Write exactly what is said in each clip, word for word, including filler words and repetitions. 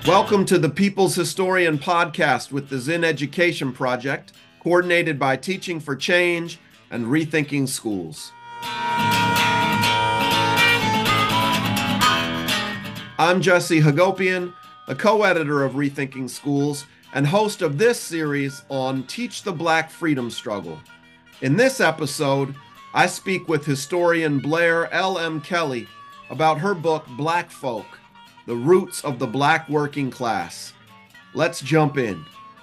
Welcome to the People's Historian Podcast with the Zinn Education Project, coordinated by Teaching for Change and Rethinking Schools. I'm Jesse Hagopian, a co-editor of Rethinking Schools and host of this series on Teach the Black Freedom Struggle. In this episode, I speak with historian Blair L M. Kelly about her book, Black Folk: The Roots of the Black Working Class. Let's jump in.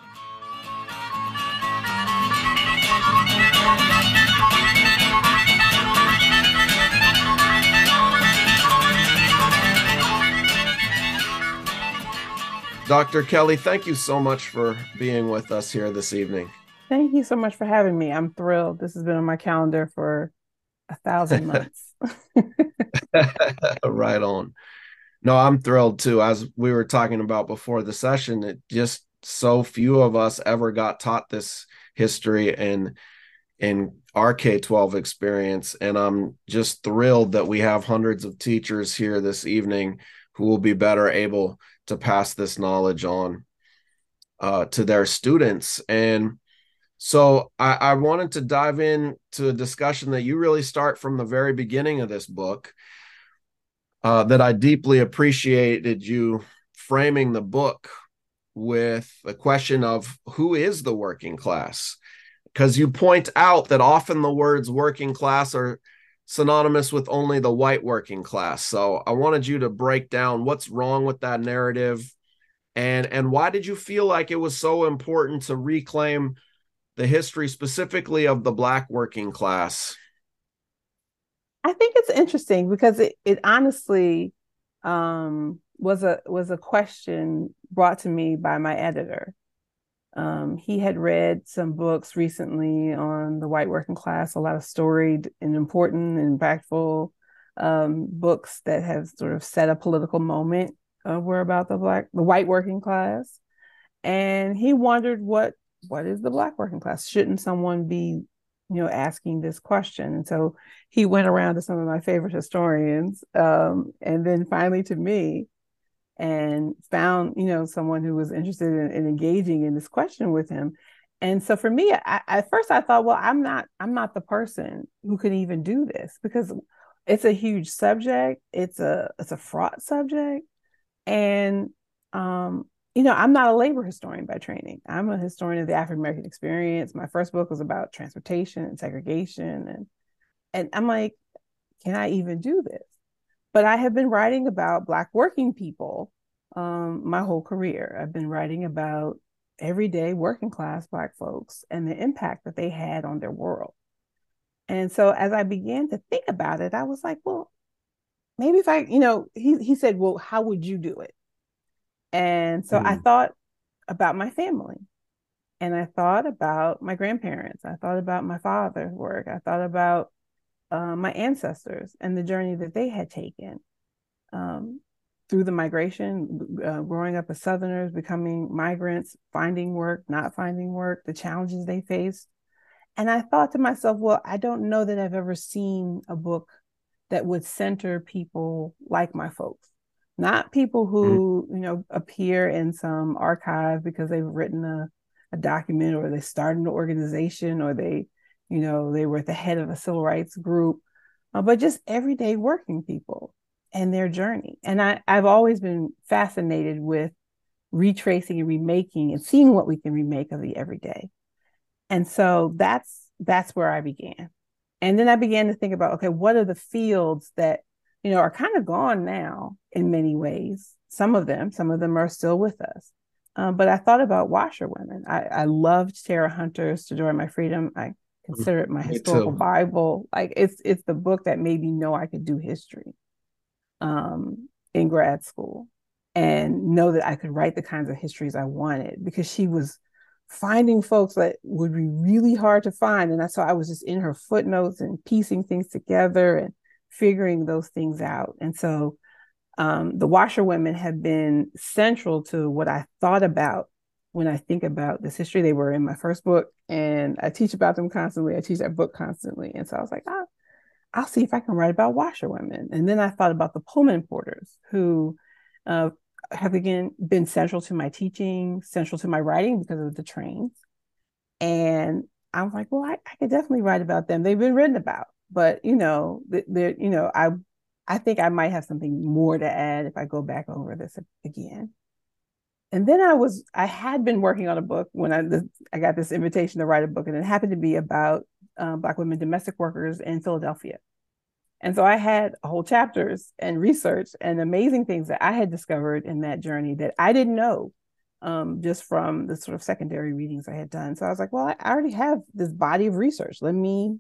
Doctor Kelly, thank you so much for being with us here this evening. Thank you so much for having me. I'm thrilled. This has been on my calendar for a thousand months. Right on. No, I'm thrilled too. As we were talking about before the session, it just so few of us ever got taught this history in in our K twelve experience. And I'm just thrilled that we have hundreds of teachers here this evening who will be better able to pass this knowledge on uh, to their students. And so I, I wanted to dive into a discussion that you really start from the very beginning of this book, uh, that I deeply appreciated you framing the book with the question of who is the working class? Because you point out that often the words working class are synonymous with only the white working class. So I wanted you to break down what's wrong with that narrative, and, and why did you feel like it was so important to reclaim the history specifically of the Black working class? I think it's interesting because it, it honestly um, was a was a question brought to me by my editor. Um, he had read some books recently on the white working class, a lot of storied and important and impactful um, books that have sort of set a political moment uh, were about the black, the white working class. And he wondered what what is the Black working class? Shouldn't someone be, you know, asking this question? And so he went around to some of my favorite historians, um, and then finally to me, and found, you know, someone who was interested in, in engaging in this question with him. And so for me, I, at first I thought, well, I'm not, I'm not the person who can even do this because it's a huge subject. It's a, it's a fraught subject. And, um, you know, I'm not a labor historian by training. I'm a historian of the African American experience. My first book was about transportation and segregation. And, and I'm like, can I even do this? But I have been writing about Black working people um, my whole career. I've been writing about everyday working class Black folks and the impact that they had on their world. And so as I began to think about it, I was like, well, maybe if I, you know, he, he said, well, how would you do it? And so mm. I thought about my family, and I thought about my grandparents. I thought about my father's work. I thought about uh, my ancestors and the journey that they had taken um, through the migration, uh, growing up as Southerners, becoming migrants, finding work, not finding work, the challenges they faced. And I thought to myself, well, I don't know that I've ever seen a book that would center people like my folks. Not people who, you know, appear in some archive because they've written a, a document, or they started an organization, or they, you know, they were at the head of a civil rights group, uh, but just everyday working people and their journey. And I, I've always been fascinated with retracing and remaking and seeing what we can remake of the everyday. And so that's that's where I began. And then I began to think about, okay, what are the fields that, you know, are kind of gone now in many ways. Some of them, some of them are still with us. Um, but I thought about washerwomen. I, I loved Tara Hunter's To Joy My Freedom. I consider it my Me historical too. Bible. Like it's it's the book that made me know I could do history um, in grad school and know that I could write the kinds of histories I wanted, because she was finding folks that would be really hard to find. And that's why I was just in her footnotes and piecing things together and figuring those things out. And so um, the washerwomen have been central to what I thought about when I think about this history. They were in my first book, and I teach about them constantly. I teach that book constantly. And so I was like, ah, I'll see if I can write about washerwomen. And then I thought about the Pullman porters, who uh, have again been central to my teaching, central to my writing because of the trains. And I'm like, well, I, I could definitely write about them. They've been written about, but you know, they're, you know, I, I think I might have something more to add if I go back over this again. And then I was, I had been working on a book when I, I got this invitation to write a book, and it happened to be about um, Black women domestic workers in Philadelphia. And so I had whole chapters and research and amazing things that I had discovered in that journey that I didn't know, um, just from the sort of secondary readings I had done. So I was like, well, I already have this body of research. Let me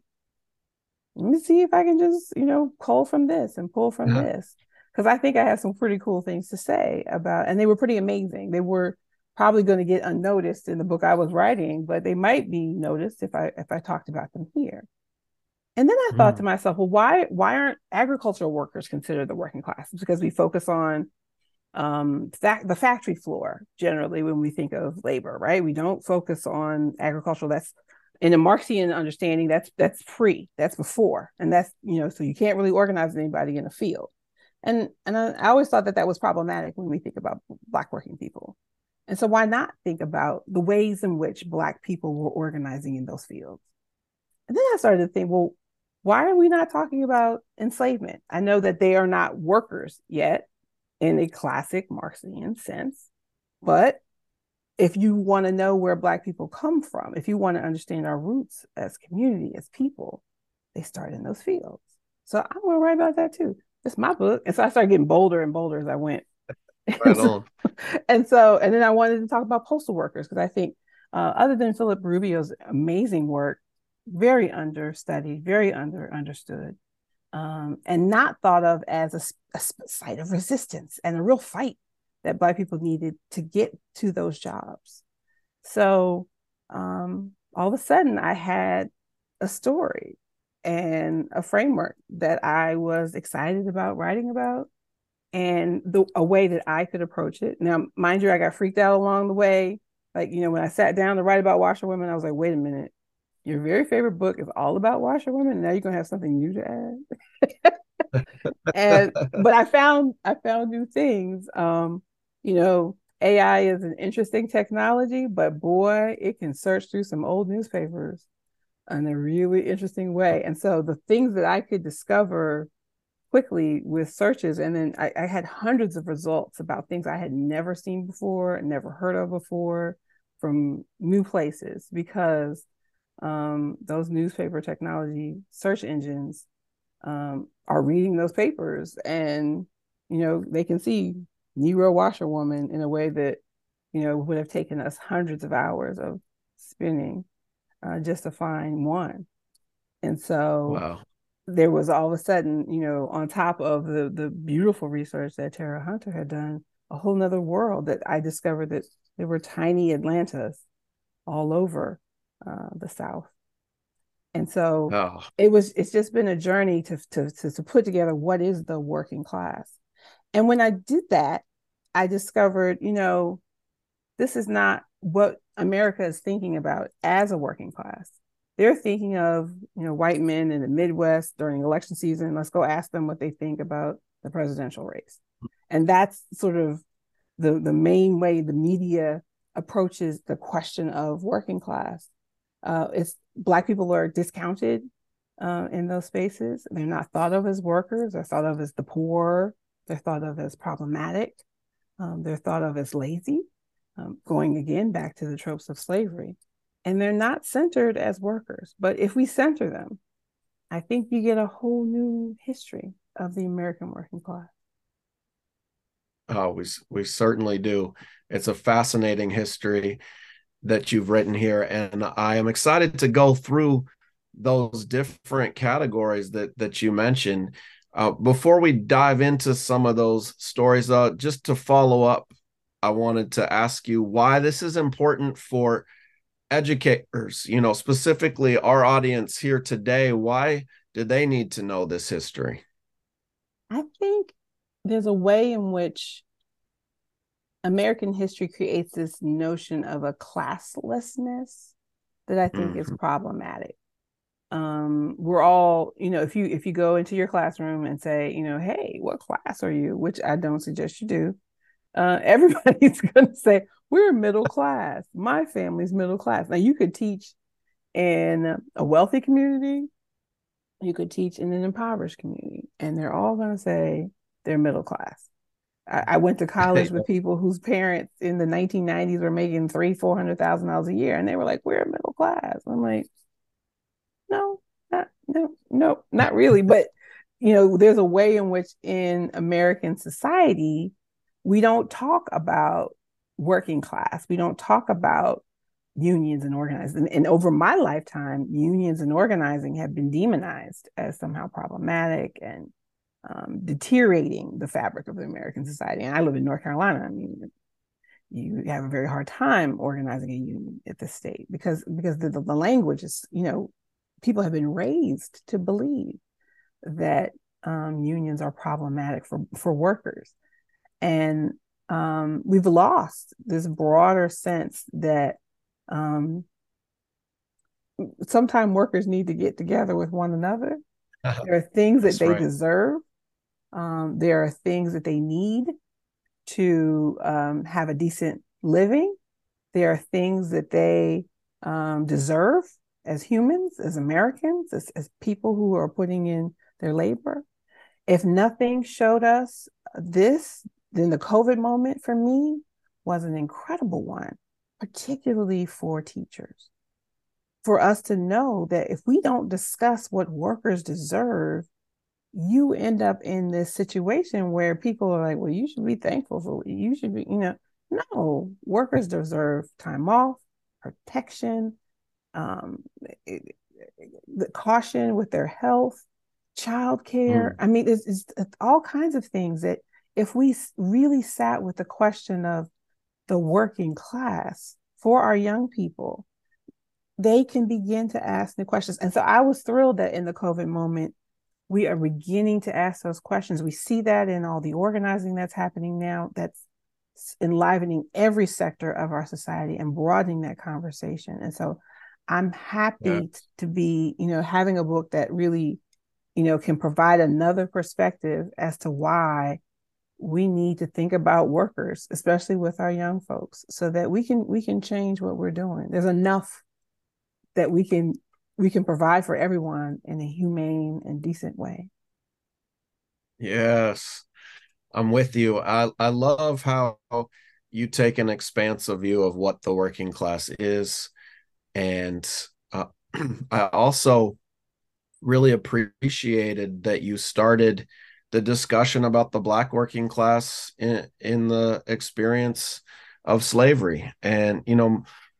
let me see if I can just, you know, pull from this and pull from this. Because I think I have some pretty cool things to say about, and they were pretty amazing. They were probably going to get unnoticed in the book I was writing, but they might be noticed if I if I talked about them here. And then I mm. thought to myself, well, why why aren't agricultural workers considered the working class? It's because we focus on um, fact, the factory floor generally when we think of labor, right? We don't focus on agricultural. That's in a Marxian understanding. That's that's pre, that's before, and that's, you know, so you can't really organize anybody in a field. And and I, I always thought that that was problematic when we think about Black working people. And so why not think about the ways in which Black people were organizing in those fields? And then I started to think, well, why are we not talking about enslavement? I know that they are not workers yet in a classic Marxian sense, but if you want to know where Black people come from, if you want to understand our roots as community, as people, they start in those fields. So I'm going to write about that too. It's my book. And so I started getting bolder and bolder as I went. Right and, so, on. and so, and then I wanted to talk about postal workers, because I think uh, other than Philip Rubio's amazing work, very understudied, very under understood, um, and not thought of as a, a site of resistance and a real fight that Black people needed to get to those jobs. So um, all of a sudden I had a story and a framework that I was excited about writing about, and the a way that I could approach it. Now, mind you, I got freaked out along the way. Like, you know, when I sat down to write about washerwomen, I was like, wait a minute, your very favorite book is all about washerwomen, and now you're gonna have something new to add. and but I found I found new things. Um, you know, A I is an interesting technology, but boy, it can search through some old newspapers in a really interesting way. And so the things that I could discover quickly with searches, and then I, I had hundreds of results about things I had never seen before, never heard of before, from new places, because um, those newspaper technology search engines um, are reading those papers, and you know, they can see Negro washerwoman in a way that, you know, would have taken us hundreds of hours of spinning uh, just to find one. And so wow. there was all of a sudden, you know, on top of the the beautiful research that Tara Hunter had done, a whole nother world that I discovered, that there were tiny Atlantas all over uh, the South. And so oh. it was, it's just been a journey to, to, to, to put together what is the working class. And when I did that, I discovered, you know, this is not what America is thinking about as a working class. They're thinking of, you know, white men in the Midwest during election season. Let's go ask them what they think about the presidential race. And that's sort of the, the main way the media approaches the question of working class. Uh, it's Black people are discounted uh, in those spaces. They're not thought of as workers. They're thought of as the poor. They're thought of as problematic. Um, they're thought of as lazy, um, going again back to the tropes of slavery. And they're not centered as workers. But if we center them, I think you get a whole new history of the American working class. Oh, we, we certainly do. It's a fascinating history that you've written here, and I am excited to go through those different categories that that you mentioned. Uh, before we dive into some of those stories, uh, just to follow up, I wanted to ask you why this is important for educators, you know, specifically our audience here today. Why do they need to know this history? I think there's a way in which American history creates this notion of a classlessness that I think mm-hmm. is problematic. Um, we're all, you know, if you if you go into your classroom and say, you know, hey, what class are you? Which I don't suggest you do. Uh, everybody's going to say, we're middle class. My family's middle class. Now, you could teach in a wealthy community, you could teach in an impoverished community, and they're all going to say they're middle class. I, I went to college with people whose parents in the nineteen nineties were making three, four hundred thousand dollars a year, and they were like, "We're middle class." I'm like, "No, not no, no, not really." But you know, there's a way in which in American society we don't talk about working class. We don't talk about unions and organizing. And, and over my lifetime, unions and organizing have been demonized as somehow problematic and um, deteriorating the fabric of the American society. And I live in North Carolina. I mean, you have a very hard time organizing a union at the state because because the, the language is, you know, people have been raised to believe that um, unions are problematic for, for workers. And um, we've lost this broader sense that um, sometimes workers need to get together with one another. There are things that they right. deserve. Um, there are things that they need to um, have a decent living. There are things that they um, deserve as humans, as Americans, as, as people who are putting in their labor. If nothing showed us this, then the COVID moment for me was an incredible one, particularly for teachers. For us to know that if we don't discuss what workers deserve, you end up in this situation where people are like, well, you should be thankful for what you should be, you know, no, workers deserve time off, protection, um, the caution with their health, childcare. Mm. I mean, it's, it's, it's all kinds of things that if we really sat with the question of the working class for our young people, they can begin to ask new questions. And so I was thrilled that in the COVID moment, we are beginning to ask those questions. We see that in all the organizing that's happening now, that's enlivening every sector of our society and broadening that conversation. And so I'm happy yeah. to be, you know, having a book that really, you know, can provide another perspective as to why we need to think about workers, especially with our young folks, so that we can we can change what we're doing. There's enough that we can we can provide for everyone in a humane and decent way. Yes, I'm with you. I, I love how you take an expansive view of what the working class is. And uh, I also really appreciated that you started the discussion about the Black working class in, in the experience of slavery. And, you know,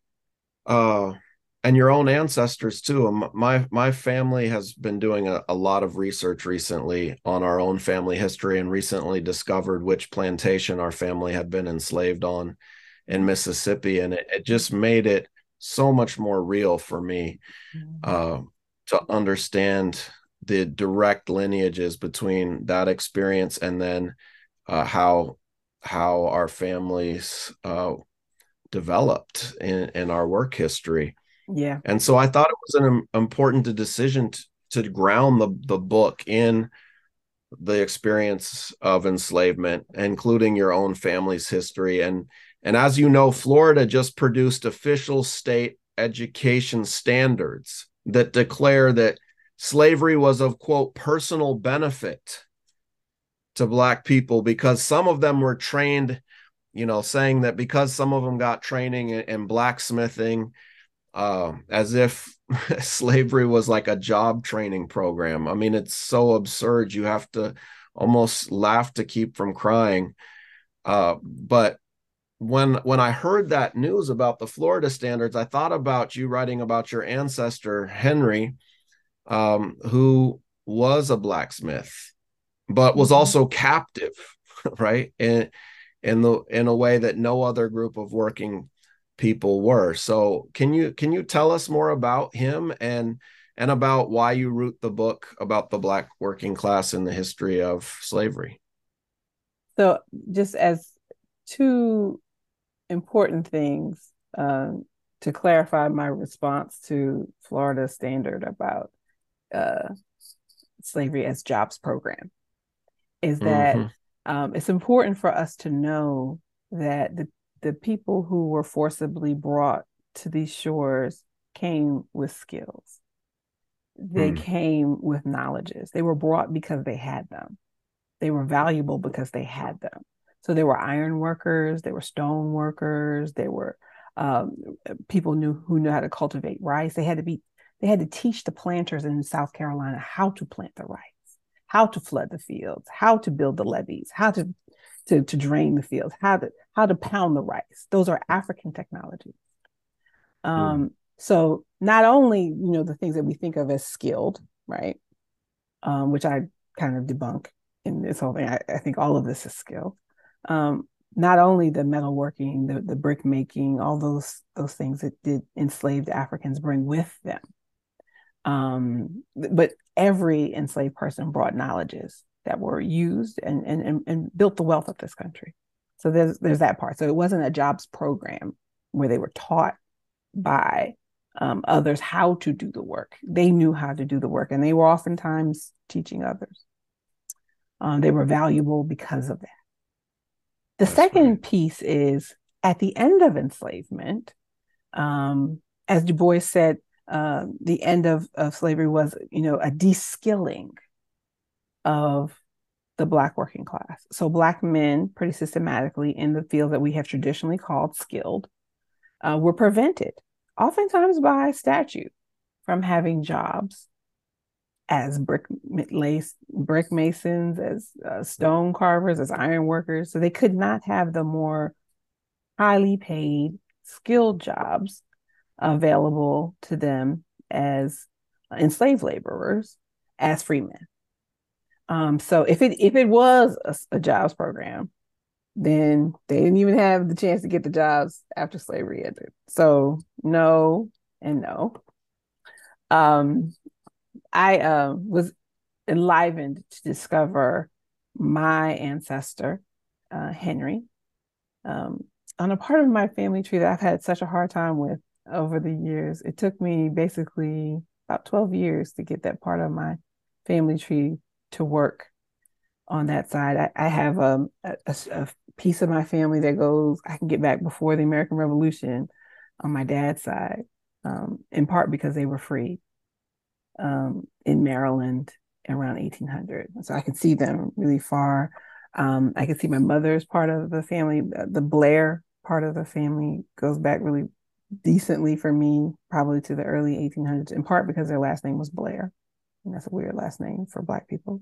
uh, and your own ancestors too. My my family has been doing a, a lot of research recently on our own family history and recently discovered which plantation our family had been enslaved on in Mississippi. And it, it just made it so much more real for me uh, to understand the direct lineages between that experience and then uh, how how our families uh, developed in, in our work history. Yeah. And so I thought it was an important decision to, to ground the, the book in the experience of enslavement, including your own family's history. And, and as you know, Florida just produced official state education standards that declare that slavery was of, quote, personal benefit to Black people because some of them were trained, you know, saying that because some of them got training in, in blacksmithing, Uh, as if slavery was like a job training program. I mean, it's so absurd. You have to almost laugh to keep from crying. Uh, but when when I heard that news about the Florida standards, I thought about you writing about your ancestor, Henry, um, who was a blacksmith, but was also captive, right? In, in the in a way that no other group of working people were. So can you can you tell us more about him and and about why you wrote the book about the Black working class in the history of slavery? So just as two important things um, to clarify my response to Florida standard about uh, slavery as jobs program is that mm-hmm. um, it's important for us to know that the, the people who were forcibly brought to these shores came with skills. They Hmm. came with knowledges. They were brought because they had them. They were valuable because they had them. So they were iron workers, they were stone workers, they were um, people knew who knew how to cultivate rice. They had to be they had to teach the planters in South Carolina how to plant the rice, how to flood the fields, how to build the levees, how to to, to drain the fields, how to how to pound the rice. Those are African technologies. Hmm. Um, so not only, you know, the things that we think of as skilled, right? Um, which I kind of debunk in this whole thing. I, I think all of this is skill. Um, not only the metalworking, the, the brick making, all those those things that did enslaved Africans bring with them. Um, but every enslaved person brought knowledges that were used and, and, and built the wealth of this country. So there's there's that part. So it wasn't a jobs program where they were taught by um, others how to do the work. They knew how to do the work, and they were oftentimes teaching others. Um, they were valuable because of that. The That's right. second piece is at the end of enslavement, um, as Du Bois said, uh, the end of, of slavery was, you know, a de-skilling of the Black working class. So Black men, pretty systematically in the field that we have traditionally called skilled, uh, were prevented, oftentimes by statute, from having jobs as brick lace, brick masons, as uh, stone carvers, as iron workers. So they could not have the more highly paid, skilled jobs available to them as enslaved laborers, as freemen. Um, so if it if it was a, a jobs program, then they didn't even have the chance to get the jobs after slavery ended. So no and no. Um, I uh, was enlivened to discover my ancestor, uh, Henry, um, on a part of my family tree that I've had such a hard time with over the years. It took me basically about twelve years to get that part of my family tree to work on that side. I, I have um, a, a, piece of my family that goes, I can get back before the American Revolution on my dad's side, um, in part because they were free um, in Maryland around eighteen hundred. So I can see them really far. Um, I can see my mother's part of the family. The Blair part of the family goes back really decently for me, probably to the early eighteen hundreds, in part because their last name was Blair. And that's a weird last name for Black people.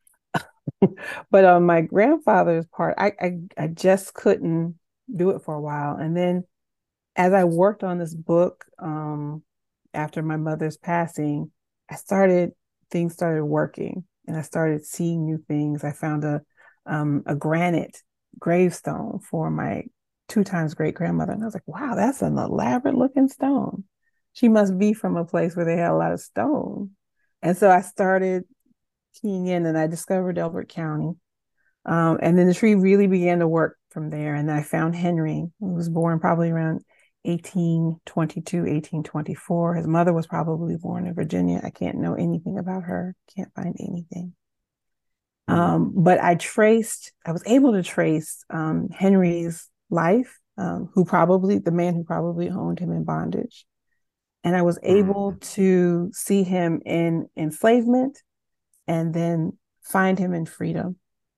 But on my grandfather's part, I, I I just couldn't do it for a while. And then as I worked on this book, um, after my mother's passing, I started things started working, and I started seeing new things. I found a um, a granite gravestone for my two times great grandmother, and I was like, "Wow, that's an elaborate looking stone. She must be from a place where they had a lot of stone." And so I started keying in, and I discovered Elbert County. Um, and then the tree really began to work from there. And I found Henry, who was born probably around eighteen twenty-two, eighteen twenty-four. His mother was probably born in Virginia. I can't know anything about her, can't find anything. Hmm. Um, but I traced, I was able to trace um, Henry's life, um, who probably, the man who probably owned him in bondage. And I was able Hmm. to see him in enslavement and then find him in freedom.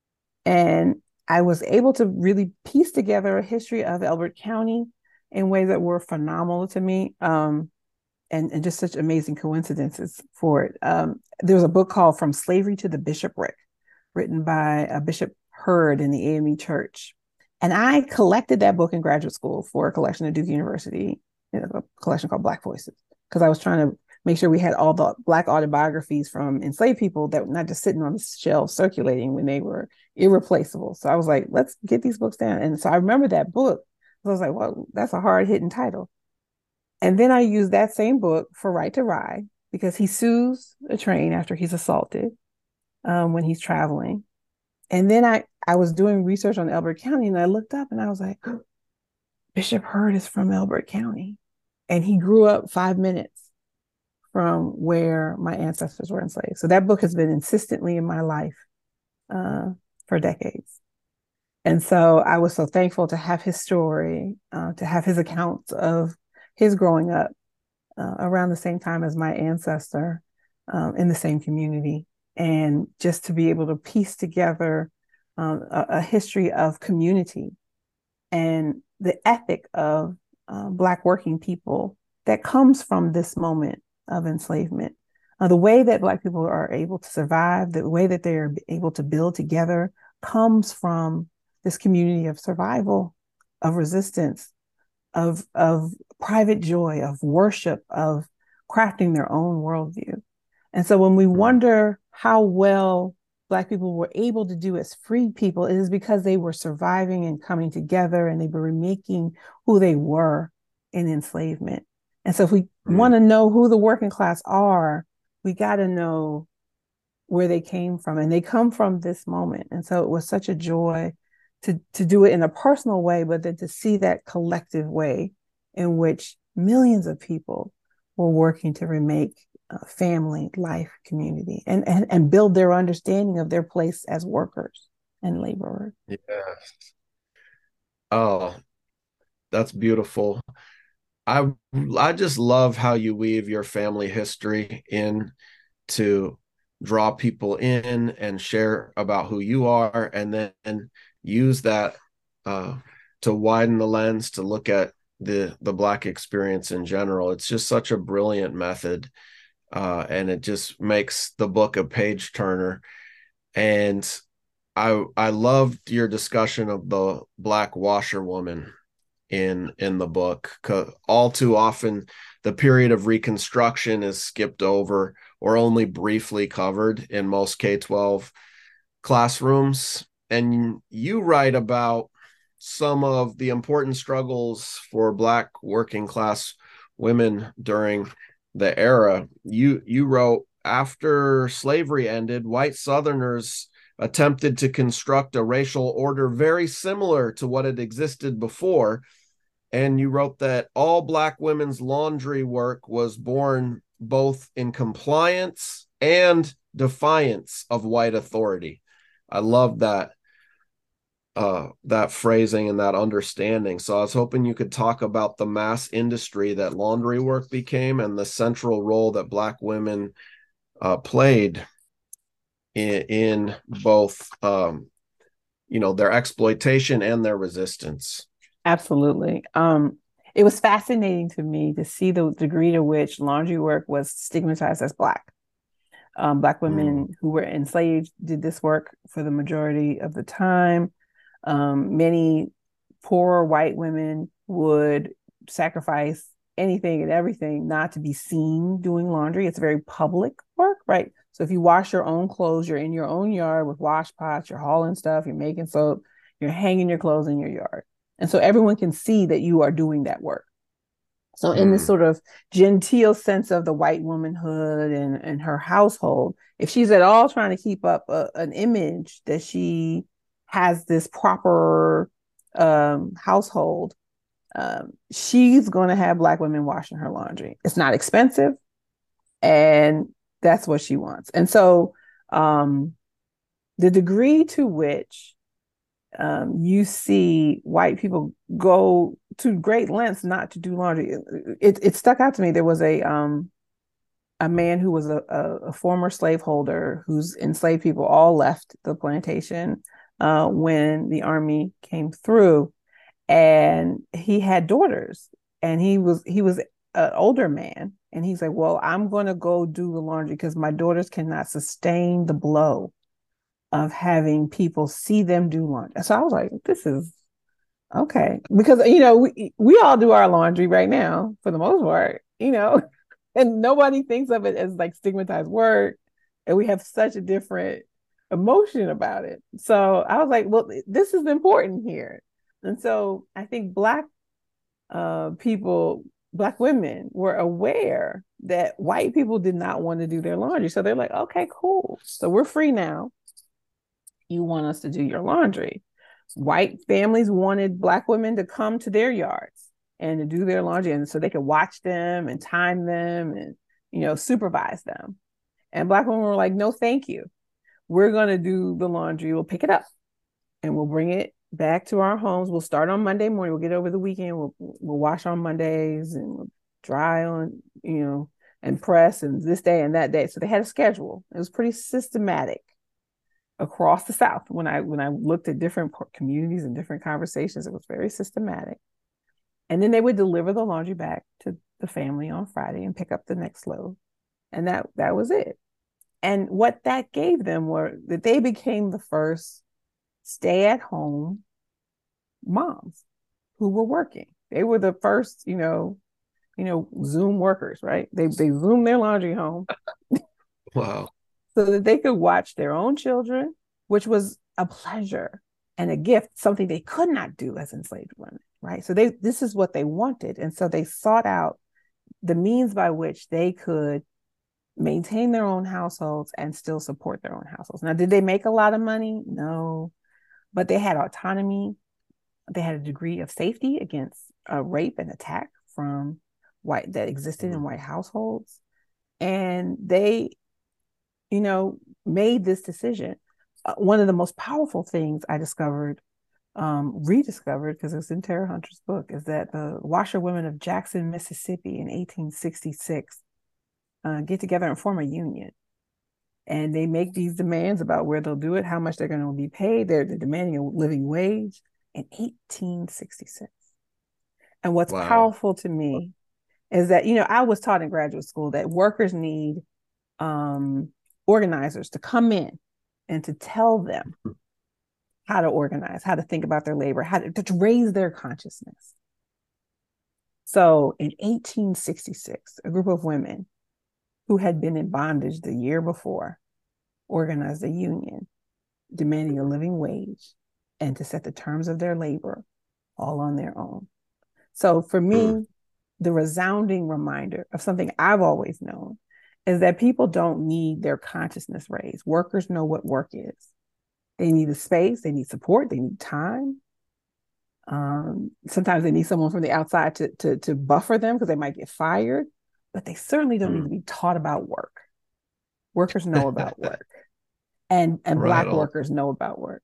And I was able to really piece together a history of Elbert County in ways that were phenomenal to me, um, and, and just such amazing coincidences for it. Um, there was a book called From Slavery to the Bishopric, written by a Bishop Hurd in the A M E Church. And I collected that book in graduate school for a collection at Duke University, you know, a collection called Black Voices, because I was trying to make sure we had all the Black autobiographies from enslaved people that were not just sitting on the shelf circulating when they were irreplaceable. So I was like, let's get these books down. And so I remember that book. So I was like, well, that's a hard hitting title. And then I used that same book for Right to Ride, because he sues a train after he's assaulted um, when he's traveling. And then I, I was doing research on Elbert County, and I looked up and I was like, oh, Bishop Hurd is from Elbert County. And he grew up five minutes from where my ancestors were enslaved. So that book has been insistently in my life uh, for decades. And so I was so thankful to have his story, uh, to have his accounts of his growing up uh, around the same time as my ancestor um, in the same community. And just to be able to piece together um, a, a history of community and the ethic of uh, Black working people that comes from this moment of enslavement. Uh, the way that Black people are able to survive, the way that they are able to build together comes from this community of survival, of resistance, of, of private joy, of worship, of crafting their own worldview. And so when we Mm. wonder how well Black people were able to do as free people, it is because they were surviving and coming together and they were remaking who they were in enslavement. And so if we Mm. want to know who the working class are, we got to know where they came from. And they come from this moment. And so it was such a joy to, to do it in a personal way, but then to see that collective way in which millions of people were working to remake uh, family, life, community, and, and, and build their understanding of their place as workers and laborers. Yeah. Oh, that's beautiful. I I just love how you weave your family history in to draw people in and share about who you are, and then use that uh, to widen the lens to look at the the Black experience in general. It's just such a brilliant method, uh, and it just makes the book a page turner. And I I loved your discussion of the Black washerwoman in in the book. All too often the period of Reconstruction is skipped over or only briefly covered in most K twelve classrooms, and you write about some of the important struggles for Black working class women during the era. You you wrote, after slavery ended, white Southerners attempted to construct a racial order very similar to what had existed before. And you wrote that all Black women's laundry work was born both in compliance and defiance of white authority. I love that uh, that phrasing and that understanding. So I was hoping you could talk about the mass industry that laundry work became and the central role that Black women uh, played in, in both, um, you know, their exploitation and their resistance. Absolutely. Um, it was fascinating to me to see the degree to which laundry work was stigmatized as Black. Um, Black Mm. women who were enslaved did this work for the majority of the time. Um, many poor white women would sacrifice anything and everything not to be seen doing laundry. It's very public work, right? So if you wash your own clothes, you're in your own yard with wash pots, you're hauling stuff, you're making soap, you're hanging your clothes in your yard. And so everyone can see that you are doing that work. So in this Mm. sort of genteel sense of the white womanhood and, and her household, if she's at all trying to keep up a, an image that she has this proper um, household, um, she's going to have Black women washing her laundry. It's not expensive, and that's what she wants. And so um, the degree to which um, you see white people go to great lengths not to do laundry. It, it stuck out to me. There was a um, a man who was a, a, a former slaveholder whose enslaved people all left the plantation uh, when the army came through, and he had daughters, and he was he was an older man, and he's like, "Well, I'm going to go do the laundry because my daughters cannot sustain the blow of having people see them do laundry." So I was like, this is okay. Because, you know, we, we all do our laundry right now for the most part, you know, and nobody thinks of it as like stigmatized work. And we have such a different emotion about it. So I was like, well, this is important here. And so I think Black uh, people, Black women were aware that white people did not want to do their laundry. So they're like, okay, cool. So we're free now. You want us to do your laundry. White families wanted Black women to come to their yards and to do their laundry, and so they could watch them and time them and, you know, supervise them. And Black women were like, no, thank you. We're going to do the laundry. We'll pick it up and we'll bring it back to our homes. We'll start on Monday morning. We'll get over the weekend. We'll we'll wash on Mondays and we'll dry on, you know, and press and this day and that day. So they had a schedule. It was pretty systematic across the South. When I when I looked at different communities and different conversations, it was very systematic. And then they would deliver the laundry back to the family on Friday and pick up the next load. And that that was it. And what that gave them were that they became the first stay-at-home moms who were working. They were the first, you know, you know, Zoom workers, right? They they Zoom their laundry home. Wow. So that they could watch their own children, which was a pleasure and a gift, something they could not do as enslaved women, right? So they this is what they wanted. And so they sought out the means by which they could maintain their own households and still support their own households. Now, did they make a lot of money? No, but they had autonomy. They had a degree of safety against uh, rape and attack from white that existed mm-hmm. in white households. And they, you know, made this decision. Uh, one of the most powerful things I discovered, um, rediscovered, because it's in Tara Hunter's book, is that the washerwomen of Jackson, Mississippi in eighteen sixty-six uh, get together and form a union. And they make these demands about where they'll do it, how much they're going to be paid. They're, they're demanding a living wage in eighteen sixty-six. And what's wow. powerful to me is that, you know, I was taught in graduate school that workers need um, organizers to come in and to tell them how to organize, how to think about their labor, how to, to raise their consciousness. So in eighteen sixty-six, a group of women who had been in bondage the year before organized a union demanding a living wage and to set the terms of their labor all on their own. So for me, mm. the resounding reminder of something I've always known is that people don't need their consciousness raised. Workers know what work is. They need a space, they need support, they need time. Um, sometimes they need someone from the outside to, to, to buffer them because they might get fired, but they certainly don't mm. need to be taught about work. Workers know about work. And, and right Black on. Workers know about work.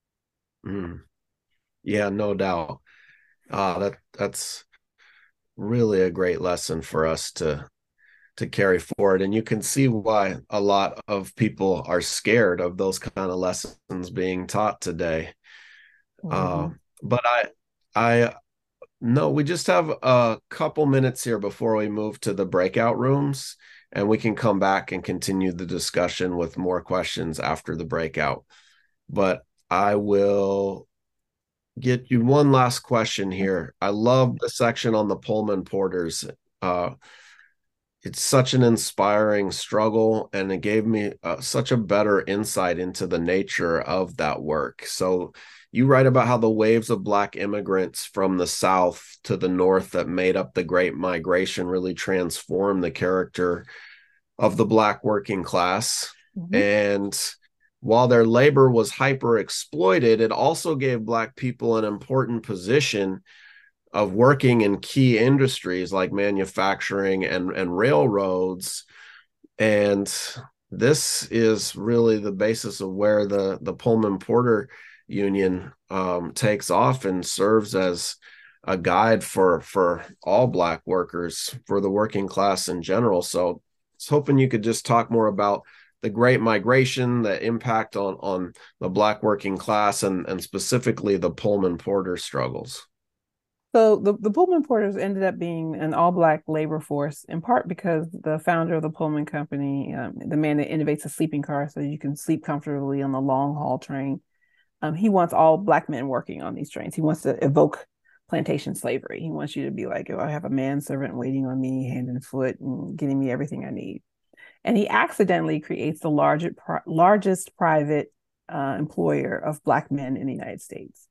Mm. Yeah, no doubt. Uh, that that's really a great lesson for us to to carry forward. And you can see why a lot of people are scared of those kind of lessons being taught today. Mm-hmm. Uh, but I, I, no, we just have a couple minutes here before we move to the breakout rooms, and we can come back and continue the discussion with more questions after the breakout. But I will get you one last question here. I love the section on the Pullman Porters. Uh, it's such an inspiring struggle, and it gave me uh, such a better insight into the nature of that work. So you write about how the waves of Black immigrants from the South to the North that made up the Great Migration really transformed the character of the Black working class. Mm-hmm. And while their labor was hyper exploited, it also gave Black people an important position of working in key industries like manufacturing and, and railroads. And this is really the basis of where the, the Pullman Porter Union um, takes off and serves as a guide for, for all Black workers, for the working class in general. So I was hoping you could just talk more about the Great Migration, the impact on, on the Black working class, and, and specifically the Pullman Porter struggles. So the, the Pullman Porters ended up being an all-Black labor force, in part because the founder of the Pullman Company, um, the man that innovates a sleeping car so you can sleep comfortably on the long-haul train, um, he wants all Black men working on these trains. He wants to evoke plantation slavery. He wants you to be like, oh, I have a manservant waiting on me hand and foot and getting me everything I need. And he accidentally creates the largest, largest private uh, employer of Black men in the United States.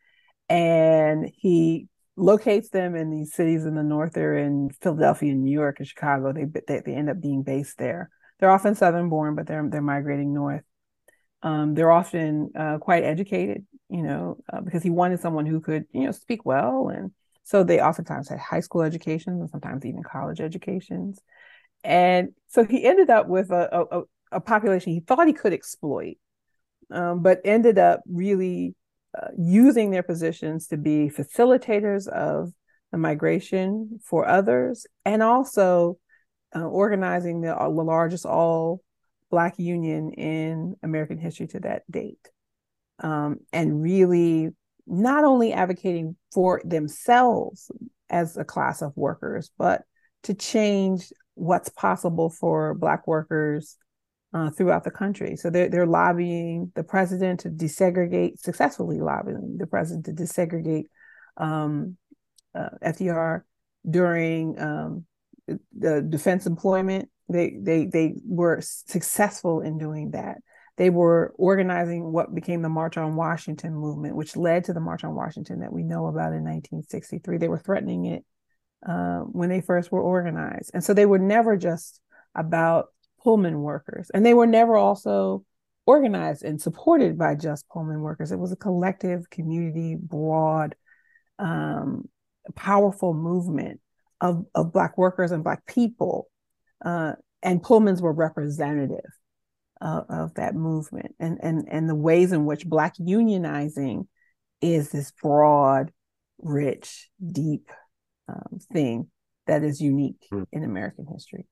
And he locates them in these cities in the North. They're in Philadelphia, New York, and Chicago. They, they, they end up being based there. They're often Southern born, but they're, they're migrating north. Um, they're often uh, quite educated, you know, uh, because he wanted someone who could, you know, speak well. And so they oftentimes had high school educations and sometimes even college educations. And so he ended up with a, a, a population he thought he could exploit, um, but ended up really uh, using their positions to be facilitators of the migration for others, and also uh, organizing the, uh, the largest all Black union in American history to that date. Um, and really not only advocating for themselves as a class of workers, but to change what's possible for Black workers uh, throughout the country. So they're, they're lobbying the president to desegregate, successfully lobbying the president to desegregate um, uh, F D R during um, the defense employment. They, they, they were successful in doing that. They were organizing what became the March on Washington movement, which led to the March on Washington that we know about in nineteen sixty-three. They were threatening it uh, when they first were organized. And so they were never just about Pullman workers. And they were never also organized and supported by just Pullman workers. It was a collective, community, broad, um, powerful movement of, of Black workers and Black people. Uh, and Pullmans were representative of, of that movement, and, and, and the ways in which Black unionizing is this broad, rich, deep um, thing that is unique mm. in American history.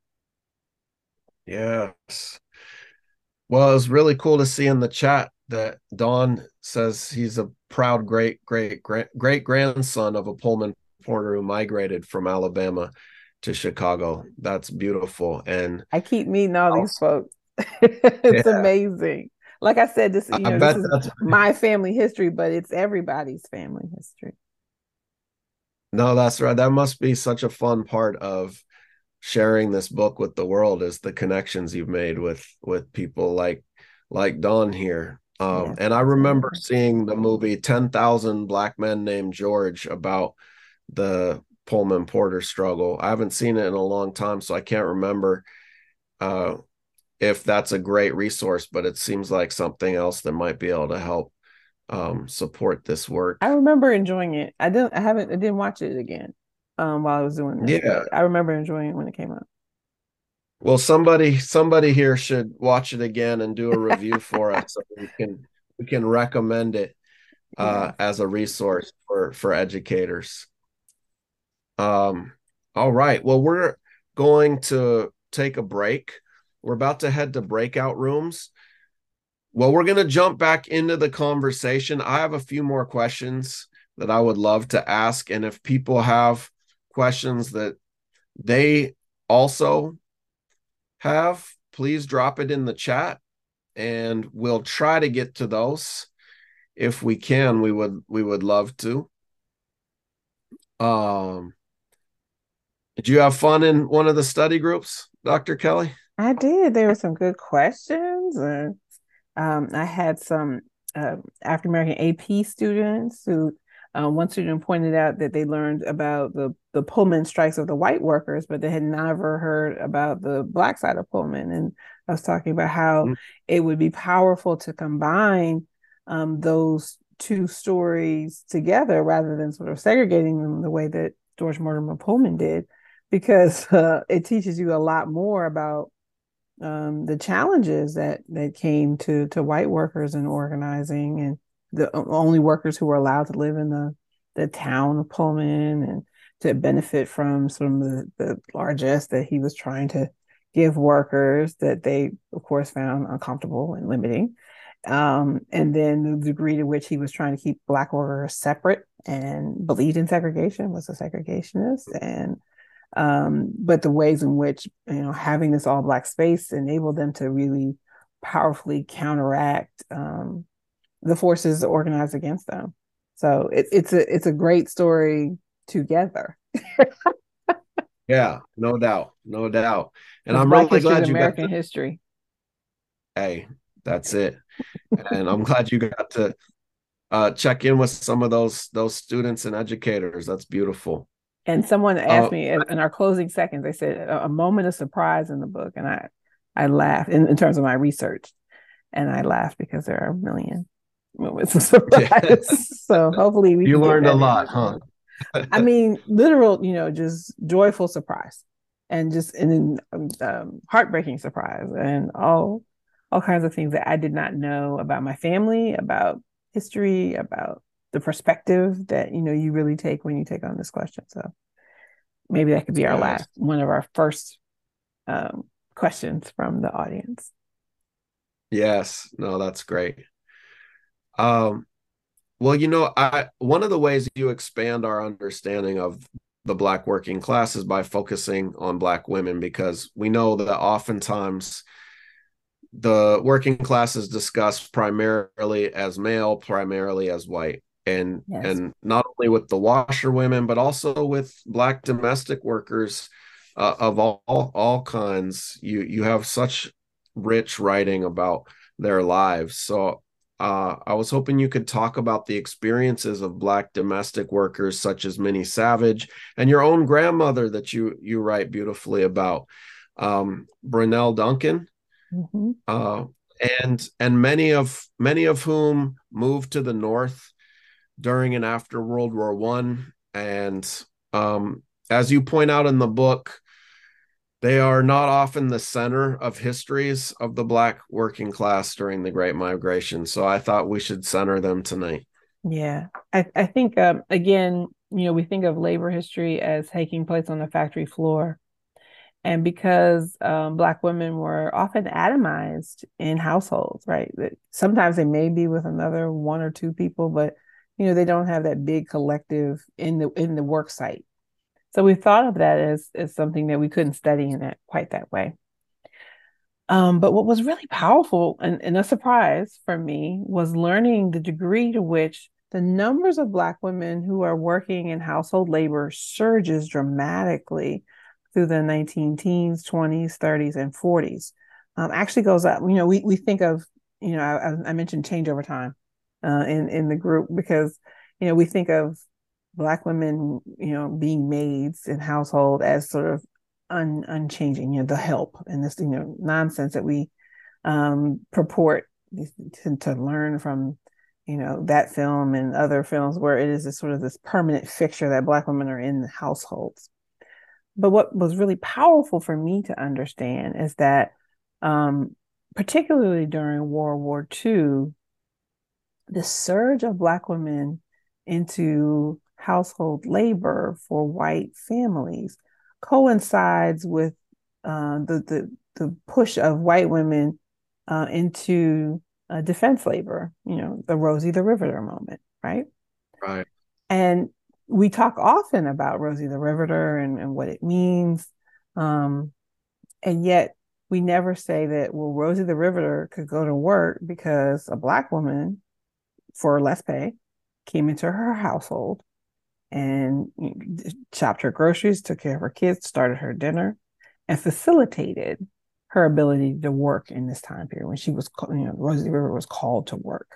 Yes. Well, it was really cool to see in the chat that Don says he's a proud great, great, great, great grandson of a Pullman porter who migrated from Alabama to Chicago. That's beautiful. And I keep meeting all these folks. It's yeah. amazing. Like I said, this, you know, this is my family history, but it's everybody's family history. No, that's right. That must be such a fun part of sharing this book with the world, is the connections you've made with with people like like Don here. Um, yes, and I remember right. seeing the movie ten thousand Black Men Named George about the Pullman porter struggle. I haven't seen it in a long time, so I can't remember uh, if that's a great resource, but it seems like something else that might be able to help um, support this work. I remember enjoying it. I didn't, I haven't, I didn't watch it again um, while I was doing this. Yeah. But I remember enjoying it when it came out. Well, somebody, somebody here should watch it again and do a review for us, so we can, we can recommend it uh, yeah. as a resource for, for educators. Um, all right. Well, we're going to take a break. We're about to head to breakout rooms. Well, we're going to jump back into the conversation. I have a few more questions that I would love to ask. And if people have questions that they also have, please drop it in the chat and we'll try to get to those. If we can, we would, we would love to. Um, Did you have fun in one of the study groups, Doctor Kelly? I did. There were some good questions. And um, I had some uh, African-American A P students who, uh, one student pointed out that they learned about the, the Pullman strikes of the white workers, but they had never heard about the Black side of Pullman. And I was talking about how mm-hmm. it would be powerful to combine um, those two stories together rather than sort of segregating them the way that George Mortimer Pullman did, because uh, it teaches you a lot more about um, the challenges that that came to to white workers in organizing, and the only workers who were allowed to live in the the town of Pullman and to benefit from some of the, the largesse that he was trying to give workers that they, of course, found uncomfortable and limiting. Um, and then the degree to which he was trying to keep Black workers separate and believed in segregation, was a segregationist, and um, but the ways in which, you know, having this all Black space enabled them to really powerfully counteract um, the forces organized against them. So it, it's a it's a great story together. Yeah, no doubt, no doubt. And it's I'm Black really glad you American got to, history. Hey, that's it. And I'm glad you got to uh, check in with some of those those students and educators. That's beautiful. And someone asked uh, me in our closing seconds, they said a, a moment of surprise in the book. And I, I laughed in, in terms of my research. And I laughed because there are a million moments of surprise. Yeah. So hopefully we You learned a lot, huh? I mean, literal, you know, just joyful surprise. And just an um, heartbreaking surprise. And all, all kinds of things that I did not know about my family, about history, about the perspective that, you know, you really take when you take on this question. So maybe that could be our Yes. last, one of our first um, questions from the audience. Yes. No, that's great. Um, well, you know, I one of the ways you expand our understanding of the Black working class is by focusing on Black women, because we know that oftentimes the working class is discussed primarily as male, primarily as white. And Yes. and not only with the washerwomen, but also with Black domestic workers uh, of all all kinds. You you have such rich writing about their lives. So uh, I was hoping you could talk about the experiences of Black domestic workers, such as Minnie Savage and your own grandmother that you you write beautifully about, um, Brunelle Duncan, Mm-hmm. uh, and and many of many of whom moved to the North during and after World War One. And um, as you point out in the book, they are not often the center of histories of the Black working class during the Great Migration. So I thought we should center them tonight. Yeah, I, I think um, again, you know, we think of labor history as taking place on the factory floor. And because um, Black women were often atomized in households, right? That sometimes they may be with another one or two people, but you know, they don't have that big collective in the in the work site. So we thought of that as as something that we couldn't study in that quite that way. Um, but what was really powerful and, and a surprise for me was learning the degree to which the numbers of Black women who are working in household labor surges dramatically through the nineteen teens, twenties, thirties, and forties. Um, actually goes up. You know, we, we think of, you know, I, I mentioned change over time uh, in, in the group because, you know, we think of Black women, you know, being maids in household as sort of un, unchanging, you know, the help and this, you know, nonsense that we um, purport to, to learn from, you know, that film and other films where it is a sort of this permanent fixture that Black women are in the households. But what was really powerful for me to understand is that, um, particularly during World War Two, the surge of Black women into household labor for white families coincides with uh, the, the the push of white women uh, into uh, defense labor. You know, the Rosie the Riveter moment, right? Right. And we talk often about Rosie the Riveter and, and what it means, um, and yet we never say that, well, Rosie the Riveter could go to work because a Black woman for less pay came into her household and chopped her groceries, took care of her kids, started her dinner, and facilitated her ability to work in this time period when she was, you know, Rosie River was called to work.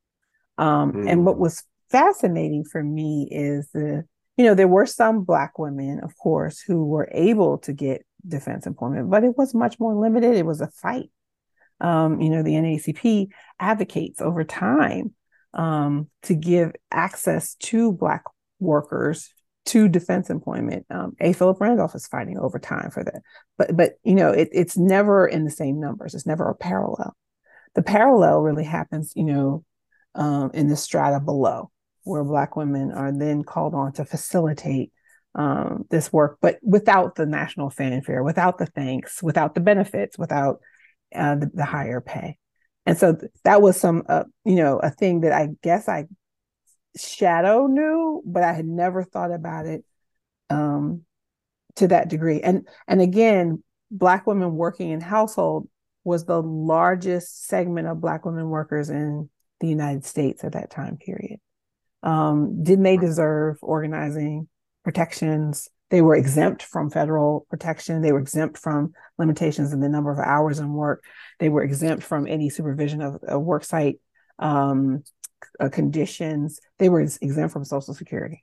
Um, and Mm. what was fascinating for me is the, you know, there were some Black women, of course, who were able to get defense employment, but it was much more limited. It was a fight. Um, you know, the N double A C P advocates over time um, to give access to Black workers to defense employment. Um, A. Philip Randolph is fighting over time for that, but but you know, it, it's never in the same numbers. It's never a parallel. The parallel really happens, you know, um, in the strata below, where Black women are then called on to facilitate um, this work, but without the national fanfare, without the thanks, without the benefits, without uh, the, the higher pay. And so th- that was some, uh, you know, a thing that I guess I shadow knew, but I had never thought about it um, to that degree. And and again, Black women working in household was the largest segment of Black women workers in the United States at that time period. Um, didn't they deserve organizing protections? They were exempt from federal protection. They were exempt from limitations in the number of hours in work. They were exempt from any supervision of, of work site um, uh, conditions. They were exempt from Social Security.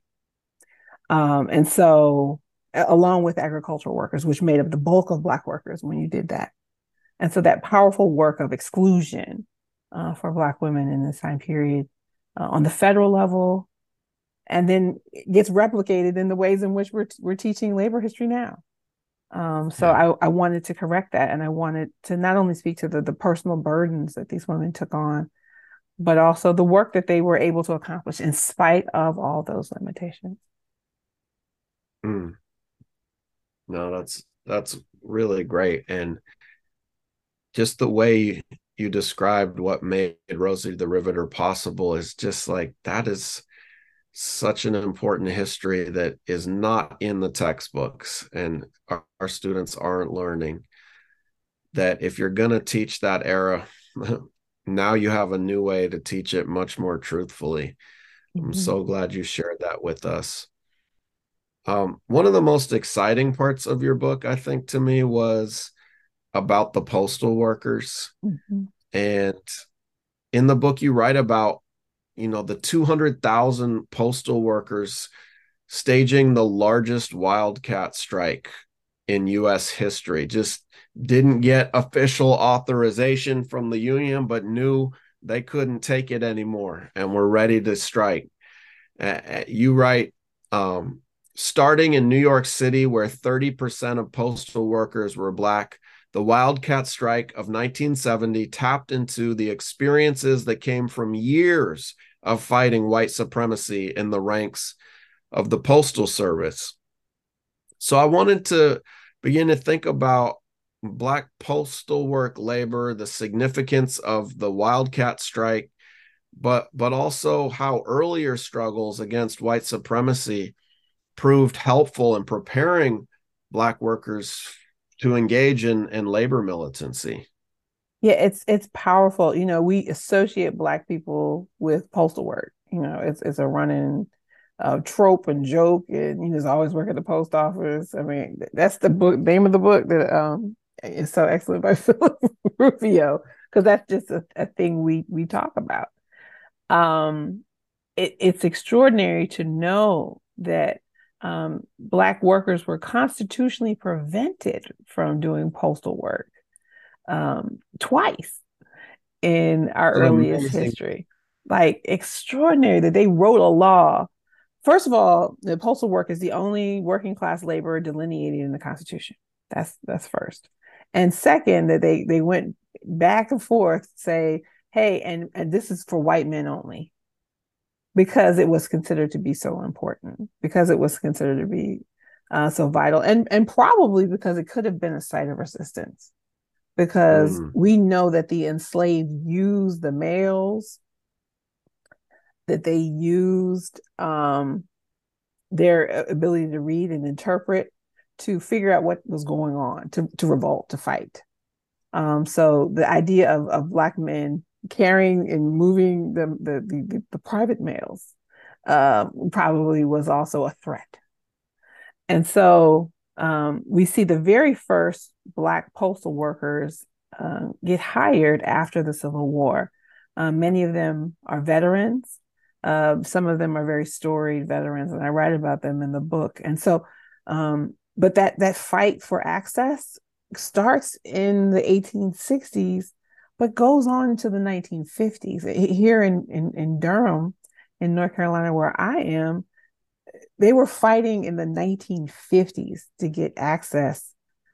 Um, and so, along with agricultural workers, which made up the bulk of Black workers when you did that. And so, that powerful work of exclusion uh, for Black women in this time period uh, on the federal level, and then gets replicated in the ways in which we're, we're teaching labor history now. Um, so Yeah. I, I wanted to correct that. And I wanted to not only speak to the, the personal burdens that these women took on, but also the work that they were able to accomplish in spite of all those limitations. Mm. No, that's that's really great. And just the way you described what made Rosie the Riveter possible is just like, that is such an important history that is not in the textbooks, and our, our students aren't learning that. If you're going to teach that era, now you have a new way to teach it much more truthfully. I'm Mm-hmm. so glad you shared that with us. Um, one of the most exciting parts of your book, I think, to me, was about the postal workers. Mm-hmm. And in the book, you write about, you know, the two hundred thousand postal workers staging the largest wildcat strike in U S history. Just didn't get official authorization from the union, but knew they couldn't take it anymore and were ready to strike. Uh, you write, um, starting in New York City, where thirty percent of postal workers were Black, the Wildcat Strike of nineteen seventy tapped into the experiences that came from years of fighting white supremacy in the ranks of the Postal Service. So I wanted to begin to think about Black postal work labor, the significance of the Wildcat Strike, but but also how earlier struggles against white supremacy proved helpful in preparing Black workers to engage in, in labor militancy. Yeah, it's it's powerful. You know, we associate Black people with postal work. You know, it's it's a running uh, trope and joke, and you just always work at the post office. I mean, that's the book name of the book that um is so excellent by Philip Rufio, because that's just a, a thing we we talk about. Um, it, it's extraordinary to know that um, Black workers were constitutionally prevented from doing postal work um, twice in our It's an earliest amazing. history. Like extraordinary that they wrote a law. First of all, the postal work is the only working class labor delineated in the Constitution. That's that's first. And second, that they they went back and forth say, hey, and, and this is for white men only, because it was considered to be so important, because it was considered to be uh, so vital, and and probably because it could have been a site of resistance, because Mm, we know that the enslaved used the mails, that they used um, their ability to read and interpret to figure out what was going on, to, to revolt, to fight. Um, so the idea of, of Black men carrying and moving the, the, the, the private mails uh, probably was also a threat. And so um, we see the very first Black postal workers uh, get hired after the Civil War. Uh, many of them are veterans. Uh, some of them are very storied veterans, and I write about them in the book. And so, um, but that that fight for access starts in the eighteen sixties, but goes on into the nineteen fifties. Here in, in, in Durham, in North Carolina, where I am, they were fighting in the nineteen fifties to get access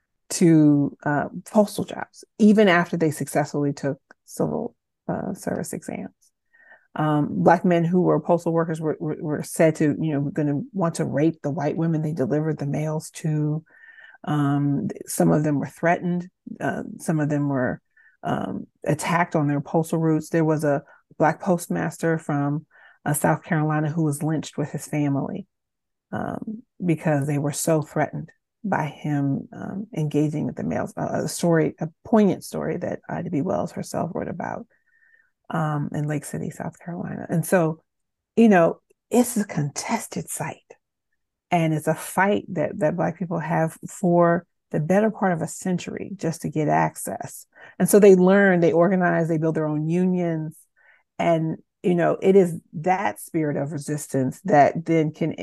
to uh, postal jobs, even after they successfully took civil uh, service exams. Um, Black men who were postal workers were, were, were said to, you know, going to want to rape the white women they delivered the mails to. Um, some of them were threatened. Uh, some of them were um, attacked on their postal routes. There was a Black postmaster from uh, South Carolina who was lynched with his family um, because they were so threatened by him um, engaging with the males. Uh, a story, a poignant story that Ida B. Wells herself wrote about um, in Lake City, South Carolina. And so, you know, it's a contested site, and it's a fight that that Black people have for the better part of a century just to get access. And so they learn, they organize, they build their own unions, and you know, it is that spirit of resistance that then can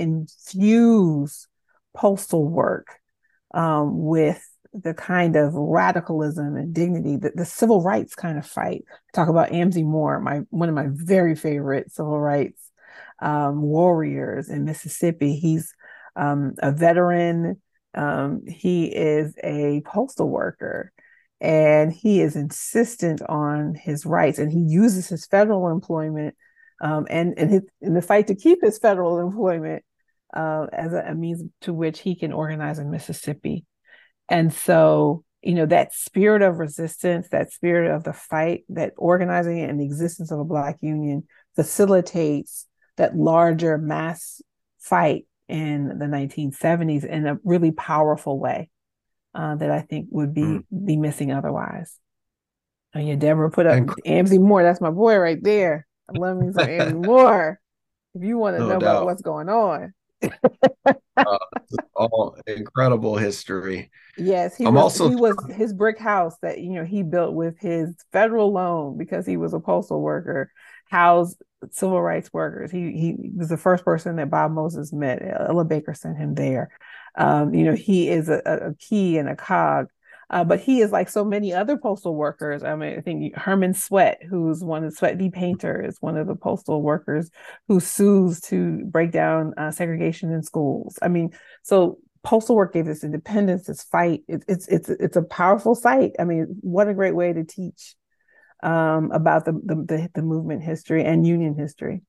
infuse postal work um, with the kind of radicalism and dignity, that the civil rights kind of fight. Talk about Amzie Moore, my one of my very favorite civil rights um, warriors in Mississippi. He's um, a veteran. Um, he is a postal worker, and he is insistent on his rights, and he uses his federal employment um, and and his, in the fight to keep his federal employment uh, as a, a means to which he can organize in Mississippi. And so, you know, that spirit of resistance, that spirit of the fight, that organizing and the existence of a Black union facilitates that larger mass fight in the nineteen seventies in a really powerful way uh, that I think would be mm. be missing otherwise. Oh yeah, Deborah put up and, Amzie Moore. That's my boy right there. I love me some Amzie Moore. If you want to no know doubt. about what's going on. uh, all incredible history. Yes, he I'm was also he was his brick house that you know he built with his federal loan because he was a postal worker, housed civil rights workers. He he was the first person that Bob Moses met. Ella Baker sent him there. Um, you know, he is a, a key and a cog. Uh, but he is like so many other postal workers. I mean, I think Herman Sweat, who's one of the Sweat v. Painter, is one of the postal workers who sues to break down uh, segregation in schools. I mean, so postal work gave us independence, this fight. It, it's it's it's a powerful site. I mean, what a great way to teach um, about the, the the the movement history and union history.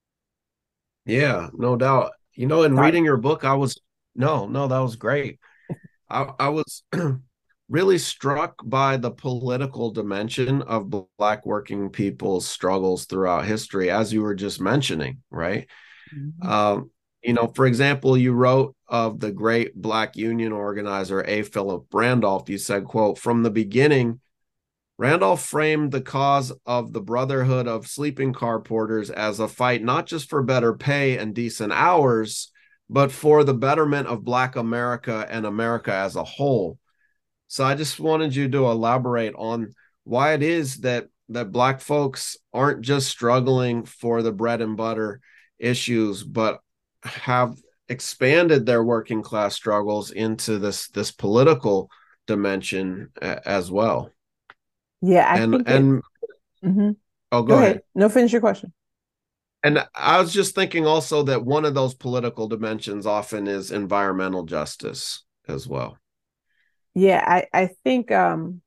Yeah, no doubt. You know, in Sorry. reading your book, I was no, no, that was great. I, I was really struck by the political dimension of Black working people's struggles throughout history, as you were just mentioning, right? Mm-hmm. Um, you know, for example, you wrote of the great Black union organizer, A. Philip Randolph. You said, quote, "From the beginning, Randolph framed the cause of the Brotherhood of Sleeping Car Porters as a fight not just for better pay and decent hours, but for the betterment of Black America and America as a whole." So I just wanted you to elaborate on why it is that that Black folks aren't just struggling for the bread and butter issues, but have expanded their working class struggles into this this political dimension as well. Yeah, I and think and it, mm-hmm. oh, go, go ahead. ahead. No, finish your question. And I was just thinking also that one of those political dimensions often is environmental justice as well. Yeah, I, I think um,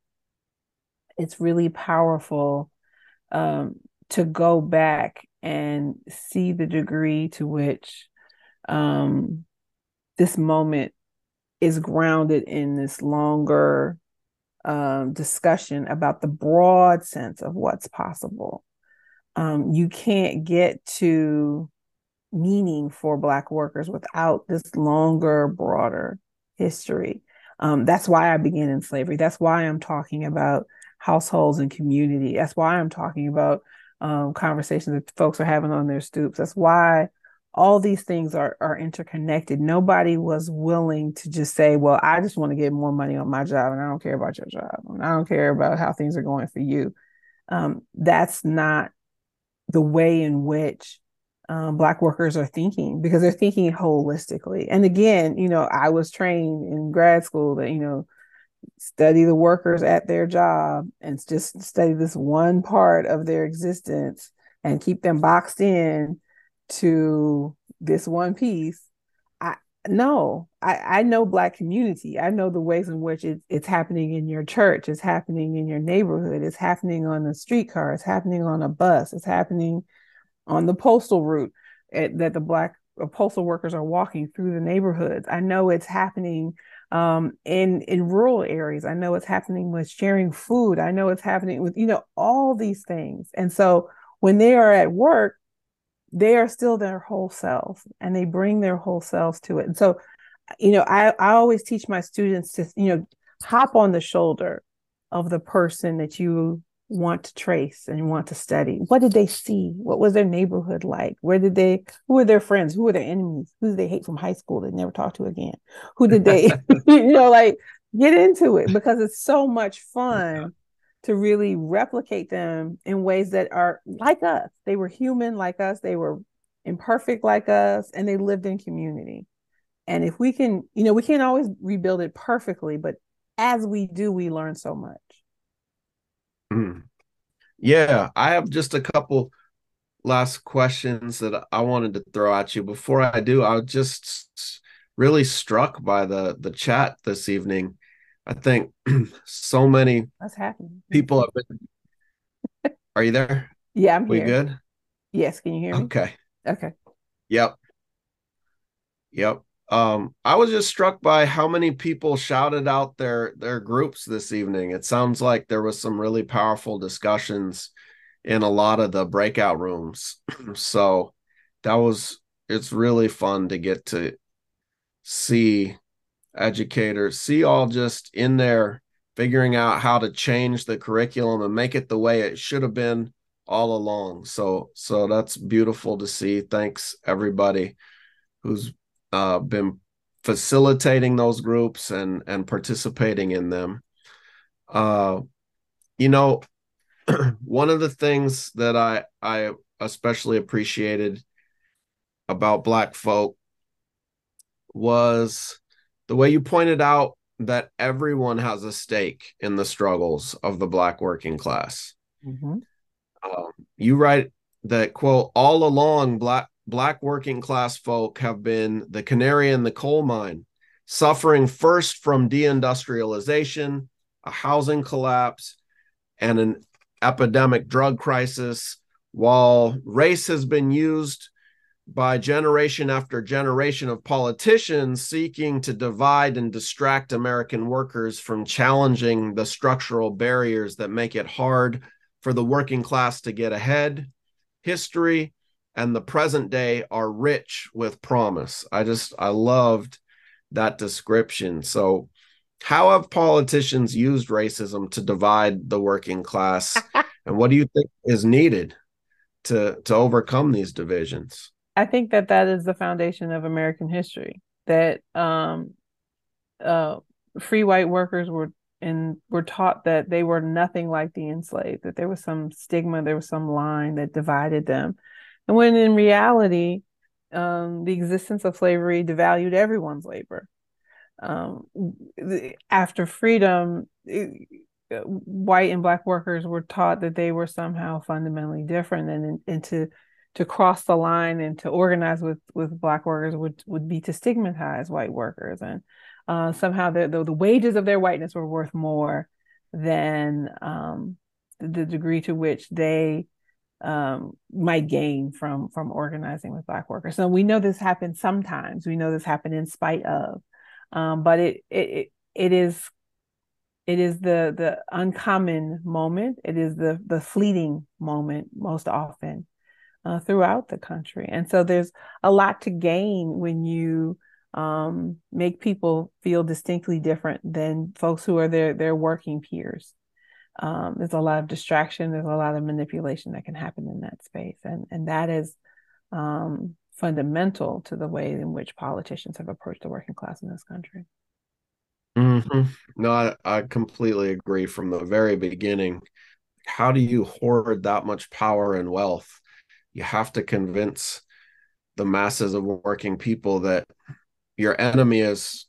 it's really powerful um, to go back and see the degree to which um, this moment is grounded in this longer um, discussion about the broad sense of what's possible. Um, you can't get to meaning for Black workers without this longer, broader history. Um, that's why I began in slavery. That's why I'm talking about households and community. That's why I'm talking about um, conversations that folks are having on their stoops. That's why all these things are, are interconnected. Nobody was willing to just say, well, I just want to get more money on my job and I don't care about your job. And I don't care about how things are going for you. Um, that's not the way in which Um, Black workers are thinking, because they're thinking holistically. And again, you know, I was trained in grad school that, you know, study the workers at their job and just study this one part of their existence and keep them boxed in to this one piece. I no, I, I know Black community. I know the ways in which it, it's happening in your church, it's happening in your neighborhood, it's happening on a streetcar, it's happening on a bus, it's happening on the postal route at, that the Black uh, postal workers are walking through the neighborhoods. I know it's happening um, in in rural areas. I know it's happening with sharing food. I know it's happening with, you know, all these things. And so when they are at work, they are still their whole selves and they bring their whole selves to it. And so, you know, I, I always teach my students to, you know, hop on the shoulder of the person that you want to trace and want to study. What did they see? What was their neighborhood like? Where did they, who were their friends? Who were their enemies? Who did they hate from high school they never talked to again? Who did they, you know, like get into it, because it's so much fun to really replicate them in ways that are like us. They were human like us. They were imperfect like us, and they lived in community. And if we can, you know, we can't always rebuild it perfectly, but as we do, we learn so much. Mm. Yeah, I have just a couple last questions that I wanted to throw at you. Before I do, I was just really struck by the the chat this evening. I think so many What's happening? people have been. Are you there? Yeah, I'm We here. good? Yes, can you hear me? Okay. Okay. Yep. Yep. Um, I was just struck by how many people shouted out their their groups this evening. It sounds like there was some really powerful discussions in a lot of the breakout rooms. So that was it's really fun to get to see educators, see all just in there figuring out how to change the curriculum and make it the way it should have been all along. So so that's beautiful to see. Thanks everybody who's uh, been facilitating those groups and and participating in them. Uh, you know, one of the things that I I especially appreciated about Black folk was the way you pointed out that everyone has a stake in the struggles of the Black working class. Mm-hmm. Um, you write that, quote, all along, Black Black working class folk have been the canary in the coal mine, suffering first from deindustrialization, a housing collapse, and an epidemic drug crisis, while race has been used by generation after generation of politicians seeking to divide and distract American workers from challenging the structural barriers that make it hard for the working class to get ahead. History and the present day are rich with promise. I just, I loved that description. So, how have politicians used racism to divide the working class? And what do you think is needed to, to overcome these divisions? I think that that is the foundation of American history. That um, uh, free white workers were and were taught that they were nothing like the enslaved. That there was some stigma, there was some line that divided them, and when in reality, um, the existence of slavery devalued everyone's labor. Um, After freedom, it, white and black workers were taught that they were somehow fundamentally different, and, and to to cross the line and to organize with with black workers would would be to stigmatize white workers, and uh, somehow the, the, the wages of their whiteness were worth more than um, the degree to which they um, might gain from from organizing with black workers. So we know this happened sometimes. We know this happened in spite of, um, but it it it is it is the the uncommon moment. It is the the fleeting moment most often uh, throughout the country. And so there's a lot to gain when you um, make people feel distinctly different than folks who are their their working peers. Um, there's a lot of distraction. There's a lot of manipulation that can happen in that space, and and that is um, fundamental to the way in which politicians have approached the working class in this country. Mm-hmm. No, I, I completely agree from the very beginning. How do you hoard that much power and wealth? You have to convince the masses of working people that your enemy is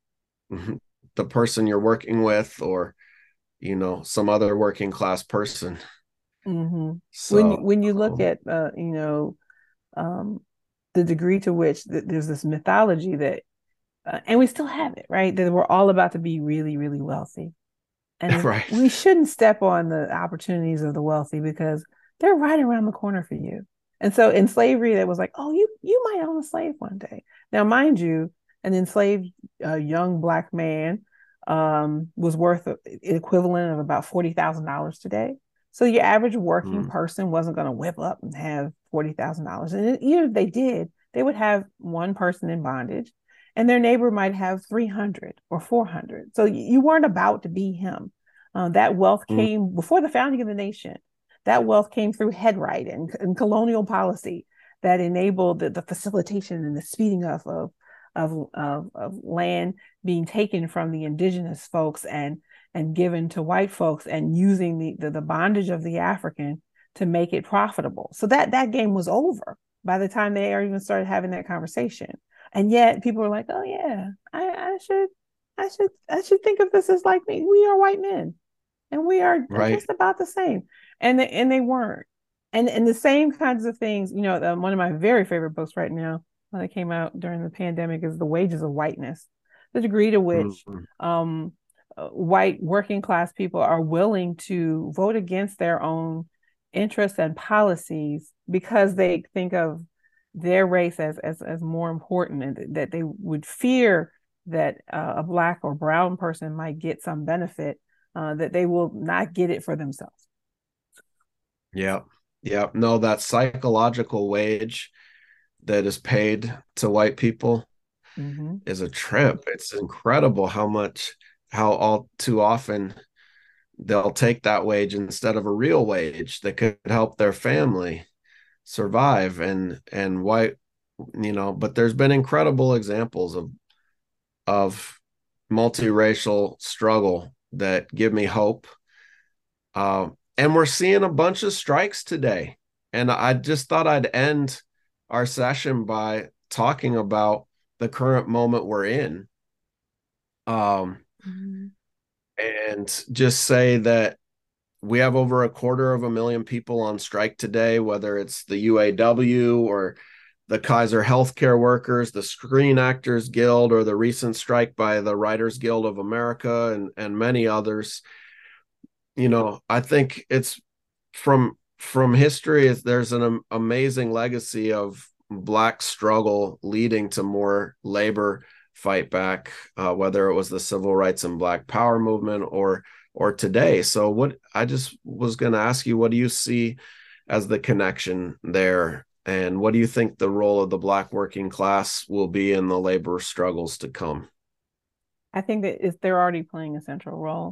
the person you're working with, or you know, some other working class person. Mm-hmm. When you, So when you look um, at uh, you know um, the degree to which th- there's this mythology that, uh, and we still have it, right? That we're all about to be really, really wealthy, and right. we shouldn't step on the opportunities of the wealthy because they're right around the corner for you. And so in slavery, that was like, oh, you you might own a slave one day. Now, mind you, an enslaved uh, young black man um, was worth an equivalent of about forty thousand dollars today. So your average working Mm. person wasn't going to whip up and have forty thousand dollars. And even if they did, they would have one person in bondage, and their neighbor might have three hundred or four hundred. So you weren't about to be him. Uh, that wealth Mm. came before the founding of the nation. That wealth came through headright and, and colonial policy that enabled the, the facilitation and the speeding up of, of, of, of land being taken from the indigenous folks and, and given to white folks, and using the, the, the bondage of the African to make it profitable. So that, that game was over by the time they even started having that conversation. And yet people were like, oh yeah, I, I should, I should, I should think of this as like me. We are white men, and we are Right. just about the same. And they, and they weren't. And and the same kinds of things, you know, um, one of my very favorite books right now when it came out during the pandemic is The Wages of Whiteness. The degree to which Mm-hmm. um, uh, white working class people are willing to vote against their own interests and policies because they think of their race as as, as more important, and that they would fear that uh, a Black or brown person might get some benefit, uh, that they will not get it for themselves. Yeah. Yeah. No, that psychological wage that is paid to white people mm-hmm. is a trip. It's incredible how much, how all too often they'll take that wage instead of a real wage that could help their family survive. And, and white, you know, but there's been incredible examples of, of multiracial struggle that give me hope. Uh, and we're seeing a bunch of strikes today. And I just thought I'd end our session by talking about the current moment we're in. Um, mm-hmm. And just say that we have over a quarter of a million people on strike today, whether it's the U A W or the Kaiser Healthcare Workers, the Screen Actors Guild, or the recent strike by the Writers Guild of America, and, and many others. You know, I think it's from from history, there's an amazing legacy of Black struggle leading to more labor fight back, uh, whether it was the civil rights and Black power movement or or today. So what I just was going to ask you, what do you see as the connection there? And what do you think the role of the Black working class will be in the labor struggles to come? I think that if they're already playing a central role.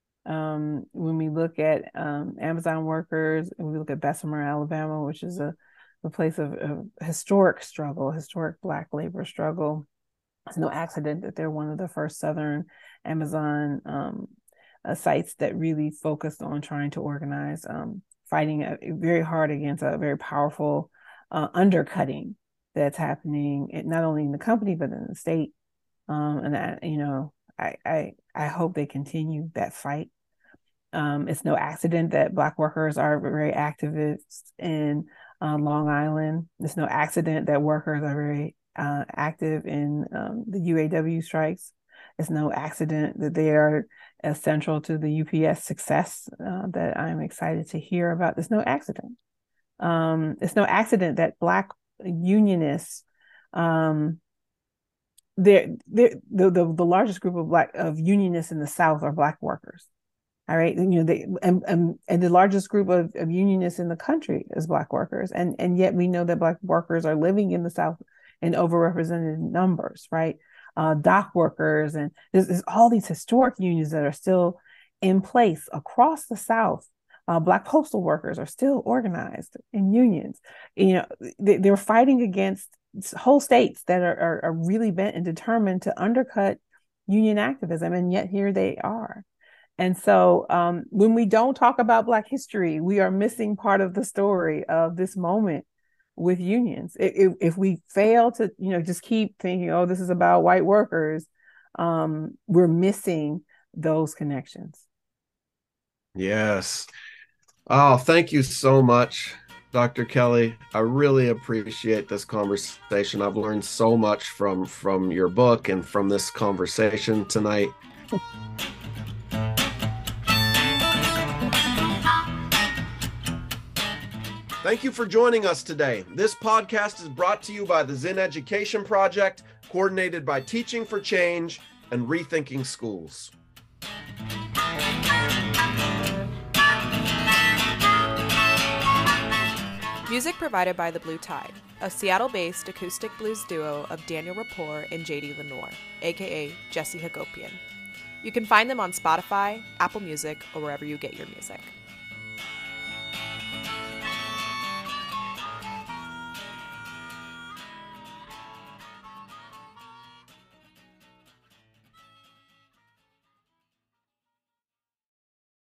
Um, when we look at um, Amazon workers, and we look at Bessemer, Alabama, which is a, a place of, of historic struggle, historic Black labor struggle. It's no accident that they're one of the first Southern Amazon um, uh, sites that really focused on trying to organize, um, fighting a, very hard against a very powerful uh, undercutting that's happening, not only in the company, but in the state. Um, and that, you know, I, I, I hope they continue that fight. Um, it's no accident that Black workers are very activists in uh, Long Island. It's no accident that workers are very uh, active in um, the U A W strikes. It's no accident that they are as central to the U P S success uh, that I'm excited to hear about. It's no accident. Um, it's no accident that Black unionists, um, they're, they're, the, the the largest group of Black of unionists in the South are Black workers. All right, you know, they and and, and the largest group of, of unionists in the country is Black workers, and and yet we know that Black workers are living in the South in overrepresented numbers, right? Uh, dock workers, and there's, there's all these historic unions that are still in place across the South. Uh, Black postal workers are still organized in unions. You know, they, they're fighting against whole states that are, are, are really bent and determined to undercut union activism, and yet here they are. And so um, when we don't talk about Black history, we are missing part of the story of this moment with unions. If, if we fail to, you know, just keep thinking, oh, this is about white workers, um, we're missing those connections. Yes. Oh, thank you so much, Doctor Kelly. I really appreciate this conversation. I've learned so much from, from your book and from this conversation tonight. Thank you for joining us today. This podcast is brought to you by the Zinn Education Project, coordinated by Teaching for Change and Rethinking Schools. Music provided by The Blue Tide, a Seattle-based acoustic blues duo of Daniel Rapport and J D Lenore, aka Jesse Hagopian. You can find them on Spotify, Apple Music, or wherever you get your music.